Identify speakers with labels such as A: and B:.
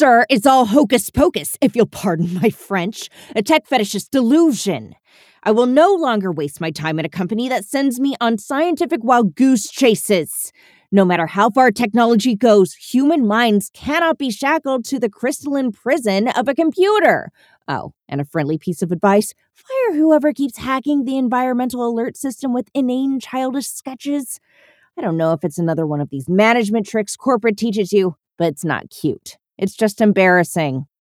A: sir, it's all hocus pocus, if you'll pardon my French. A tech fetishist delusion. I will no longer waste my time at a company that sends me on scientific wild goose chases. No matter how far technology goes, human minds cannot be shackled to the crystalline prison of a computer. Oh, and a friendly piece of advice: fire whoever keeps hacking the environmental alert system with inane childish sketches. I don't know if it's another one of these management tricks corporate teaches you, but it's not cute. It's just embarrassing.